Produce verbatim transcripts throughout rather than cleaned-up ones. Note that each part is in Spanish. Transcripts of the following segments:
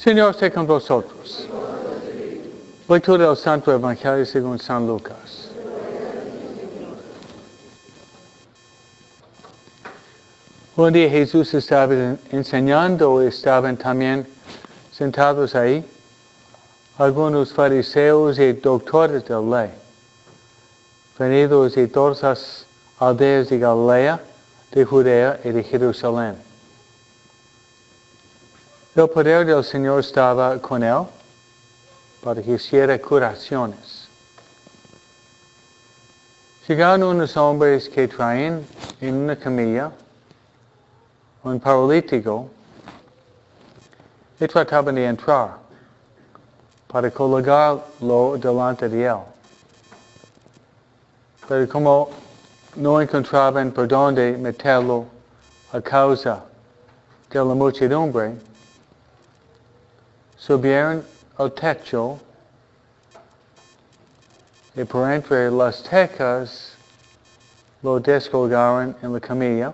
Señor esté con vosotros. Lectura del Santo Evangelio según San Lucas. Un día Jesús estaba enseñando y estaban también sentados ahí algunos fariseos y doctores de la ley, venidos de todas las aldeas de Galilea, de Judea y de Jerusalén. El poder del Señor estaba con él para que hiciera curaciones. Llegaron unos hombres que traían en una camilla un paralítico y trataban de entrar para colocarlo delante de él. Pero como no encontraban por dónde meterlo a causa de la muchedumbre, subieron al techo y por entre las tecas lo descolgaron en la camilla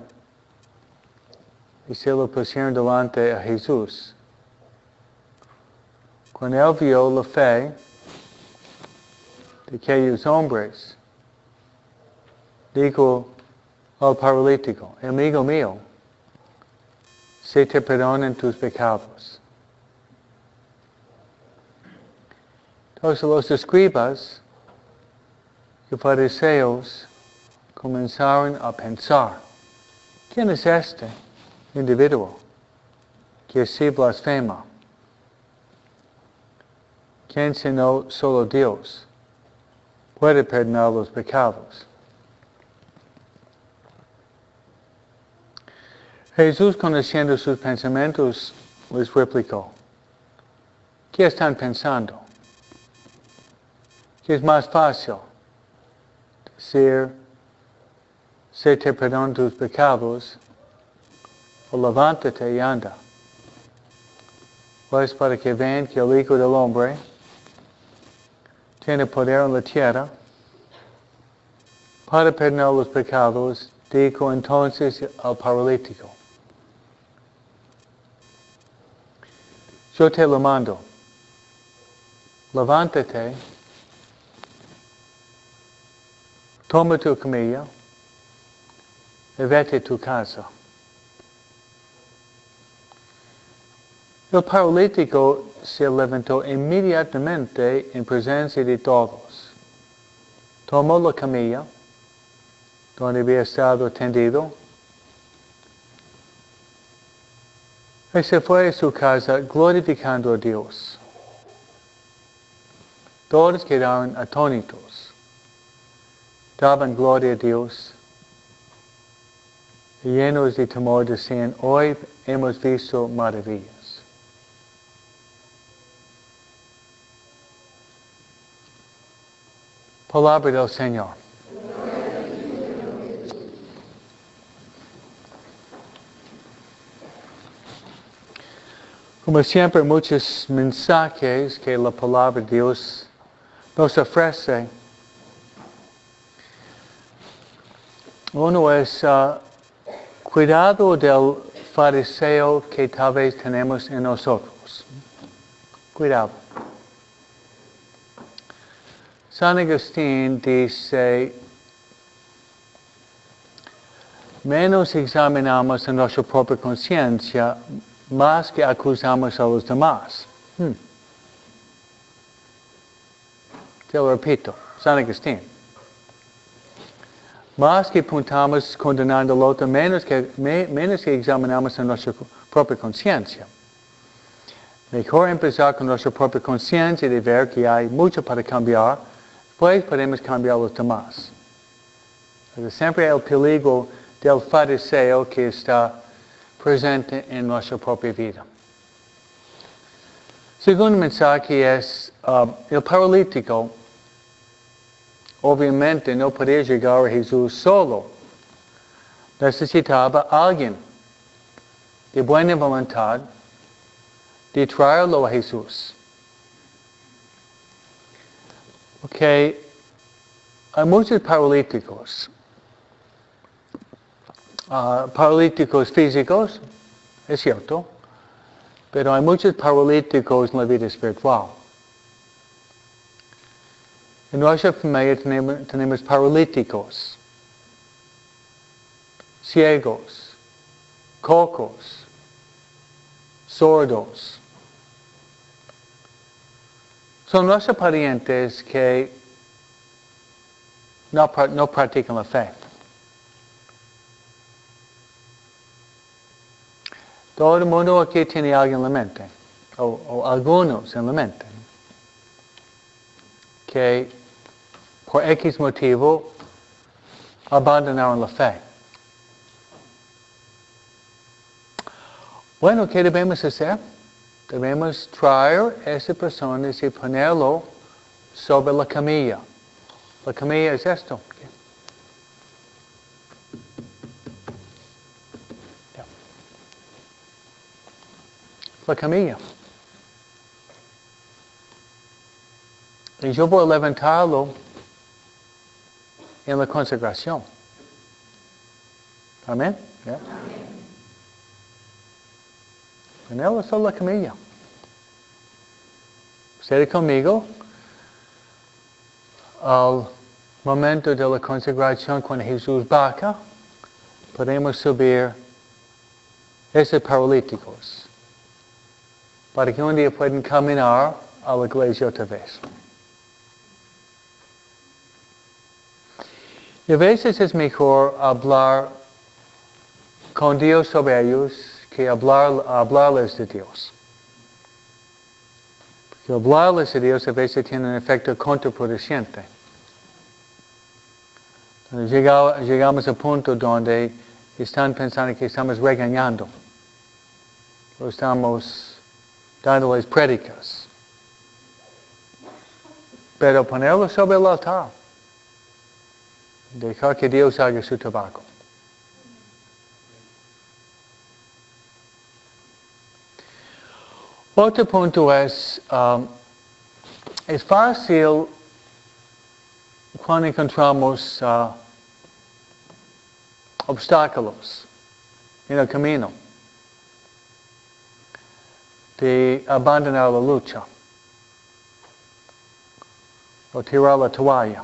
y se lo pusieron delante a Jesús. Cuando él vio la fe de aquellos hombres, dijo al paralítico: amigo mío, se te perdonan tus pecados. Entonces los escribas y fariseos comenzaron a pensar: ¿quién es este individuo que así blasfema? ¿Quién sino solo Dios puede perdonar los pecados? Jesús, conociendo sus pensamientos, les replicó: ¿qué están pensando? ¿Qué es más fácil decir, se te perdonan tus pecados, o levántate y anda? Pues para que vean que el Hijo del Hombre tiene poder en la tierra para perdonar los pecados, dijo entonces al paralítico: yo te lo mando, levántate, toma tu camilla y vete a tu casa. El paralítico se levantó inmediatamente en presencia de todos. Tomó la camilla donde había estado tendido y se fue a su casa glorificando a Dios. Todos quedaron atónitos, daban gloria a Dios y llenos de temor decían: hoy hemos visto maravillas. Palabra del Señor. Como siempre, muchos mensajes que la palabra de Dios nos ofrece. Uno es uh, cuidado del fariseo que tal vez tenemos en nosotros. Cuidado. San Agustín dice: menos examinamos en nuestra propia conciencia, más que acusamos a los demás. Hmm. Te lo repito, San Agustín. Más que apuntamos condenando al otro, menos que, me, menos que examinamos en nuestra propia conciencia. Mejor empezar con nuestra propia conciencia de ver que hay mucho para cambiar, pues podemos cambiar a los demás. Pero siempre hay el peligro del fariseo que está presente en nuestra propia vida. Segundo mensaje es, uh, el paralítico obviamente no podía llegar a Jesús solo. Necesitaba a alguien de buena voluntad de traerlo a Jesús. Ok, hay muchos paralíticos. Uh, paralíticos físicos, es cierto. Pero hay muchos paralíticos en la vida espiritual. En nuestra familia tenemos, tenemos paralíticos, ciegos, cocos, sordos. Son nuestros parientes que no, no practican la fe. Todo el mundo aquí tiene alguien en la mente, o, o algunos en la mente, que por X motivo abandonaron la fe. Bueno, ¿qué debemos hacer? Debemos traer a esa persona y ponerlo sobre la camilla. La camilla es esto. La camilla. Y yo voy a levantarlo en la consagración. Amén. Yeah. Ponerlo sobre la camilla. Ustedes conmigo. Al momento de la consagración, cuando Jesús baja, podemos subir esos paralíticos para que un día puedan caminar a la iglesia otra vez. Y a veces es mejor hablar con Dios sobre ellos que hablar, hablarles de Dios. Porque hablarles de Dios a veces tiene un efecto contraproducente. Llegamos, llegamos al punto donde están pensando que estamos regañando. O estamos dándoles prédicas. Pero ponerlo sobre el altar. Dejar que Dios haga su trabajo. Otro punto es, um, es fácil cuando encontramos uh, obstáculos en el camino de abandonar la lucha o tirar la toalla.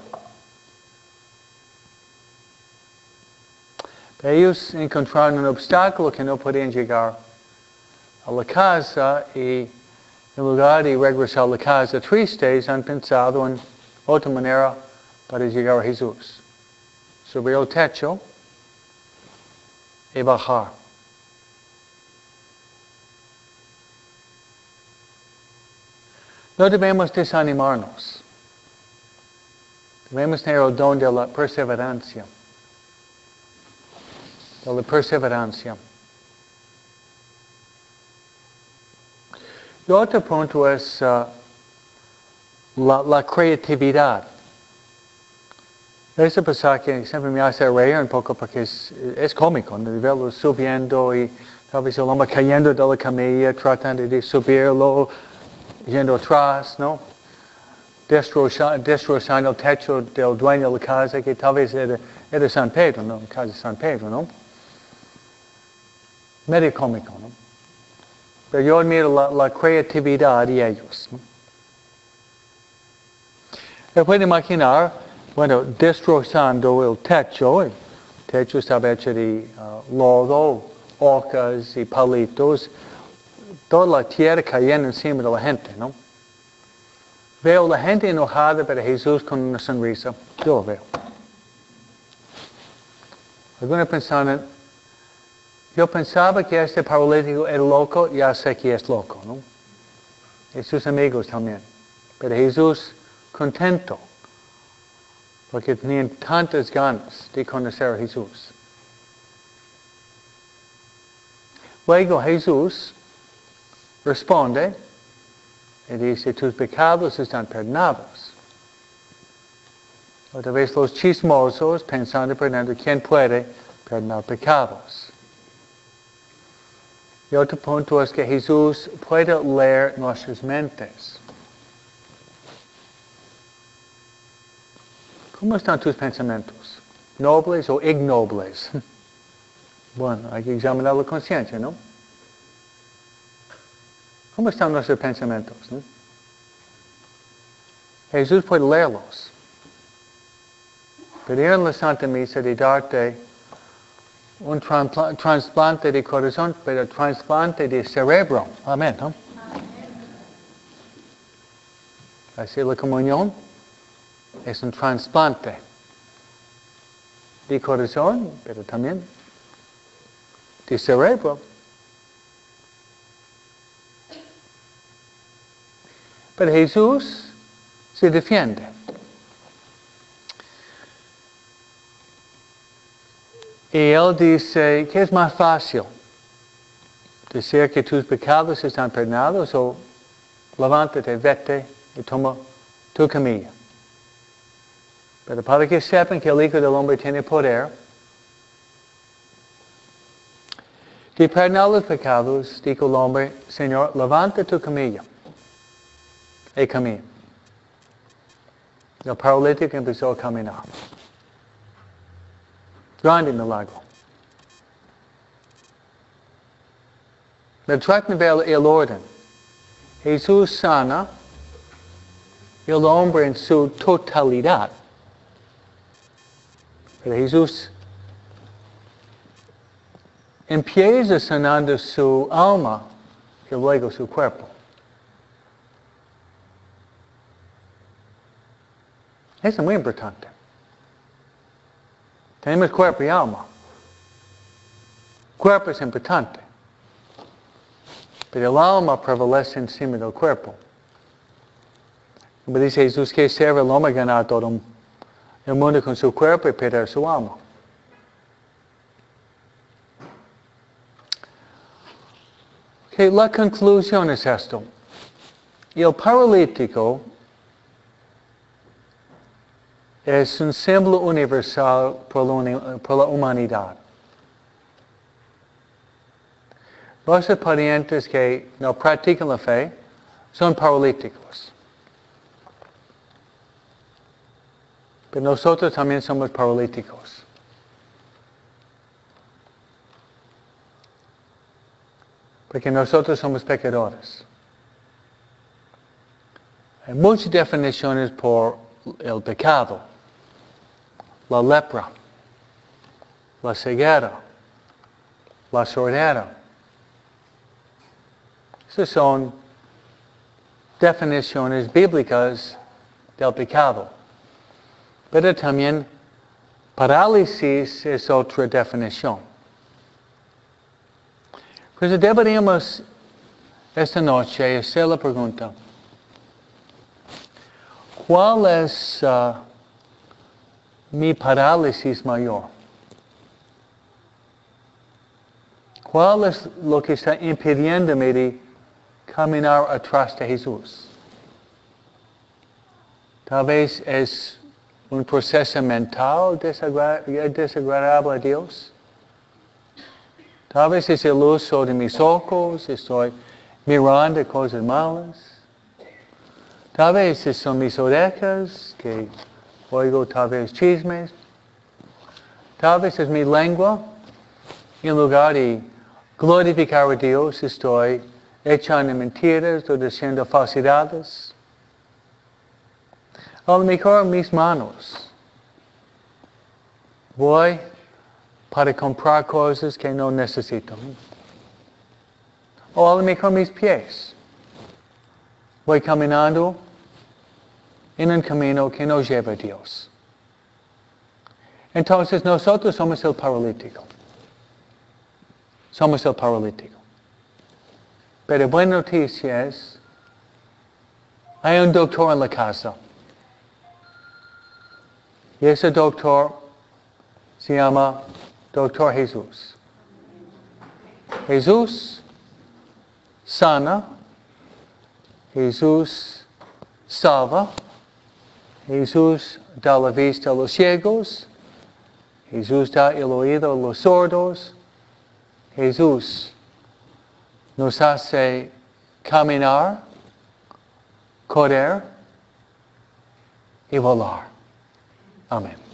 Ellos encontraron un obstáculo que no podían llegar a la casa y en lugar de regresar a la casa tristes han pensado en otra manera para llegar a Jesús. Subir el techo y bajar. No debemos desanimarnos. Debemos tener el don de la perseverancia. De la perseverancia. Y otro punto es uh, la, la creatividad. Ese pasaje siempre me hace reír un poco porque es, es cómico, ¿no? Verlo subiendo y tal vez el hombre cayendo de la camilla, tratando de subirlo, yendo atrás, ¿no? Destrozando, destrozando el techo del dueño de la casa, que tal vez era, era San Pedro, ¿no? La casa de San Pedro, ¿no? Medio cómico, ¿no? Pero yo admiro la, la creatividad de ellos, ¿no? Se puede imaginar, bueno, destrozando el techo. El techo estaba hecho de uh, lodo, ocas y palitos. Toda la tierra cayendo encima de la gente, ¿no? Veo la gente enojada, pero Jesús con una sonrisa. Yo lo veo. Algunos pensaban, yo pensaba que este paralítico era loco, ya sé que es loco, ¿no? Y sus amigos también. Pero Jesús contento, porque tenían tantas ganas de conocer a Jesús. Luego Jesús responde y dice, tus pecados están perdonados. Otra vez los chismosos pensando, perdonando, ¿quién puede perdonar pecados? Y otro punto es que Jesús puede leer nuestras mentes. ¿Cómo están tus pensamientos? ¿Nobles o ignobles? Bueno, hay que examinar la conciencia, ¿no? ¿Cómo están nuestros pensamientos? ¿No? Jesús puede leerlos. Pedir en la Santa Misa de darte un transpla- trasplante de corazón, pero trasplante de cerebro. Amén, ¿no? Así la comunión es un trasplante de corazón, pero también de cerebro. Pero Jesús se defiende. Y Él dice, ¿qué es más fácil? ¿Decir que tus pecados están perdonados o levántate, vete y toma tu camilla? Pero para que sepan que el Hijo del Hombre tiene poder de perdonar los pecados, dijo el hombre, Señor, levanta tu camilla y camina. El paralítico empezó a caminar. Grande milagro. Pero traten de ver el orden. Jesús sana el hombre en su totalidad. Pero Jesús empieza sanando su alma y luego su cuerpo. Eso es muy importante. Tenemos cuerpo y alma. Cuerpo es importante. Pero el alma prevalece encima del cuerpo. Como dice Jesús, que sirve el hombre ganar todo el mundo con su cuerpo y perder su alma. Okay, la conclusión es esto. El paralítico es un símbolo universal por la, por la humanidad. Los parientes que no practican la fe son paralíticos. Pero nosotros también somos paralíticos. Porque nosotros somos pecadores. Hay muchas definiciones por el pecado. La lepra, la ceguera, la sordera. Esas son definiciones bíblicas del pecado. Pero también parálisis es otra definición. Pues deberíamos esta noche hacer la pregunta, ¿cuál es uh, mi parálisis mayor? ¿Cuál es lo que está impidiéndome de caminar atrás de Jesús? Tal vez es un proceso mental desagra- desagradable a Dios. Tal vez es el uso de mis ojos, estoy mirando cosas malas. Tal vez son mis orejas, que oigo tal vez chismes. Tal vez es mi lengua. En lugar de glorificar a Dios, estoy echando mentiras, estoy diciendo falsedades. A lo mejor mis manos. Voy para comprar cosas que no necesito. O a lo mejor mis pies. Voy caminando en un camino que no lleva a Dios. Entonces nosotros somos el paralítico. Somos el paralítico. Pero buena noticia es, hay un doctor en la casa. Y ese doctor se llama Doctor Jesús. Jesús sana. Jesús salva. Jesús da la vista a los ciegos. Jesús da el oído a los sordos. Jesús nos hace caminar, correr y volar. Amén.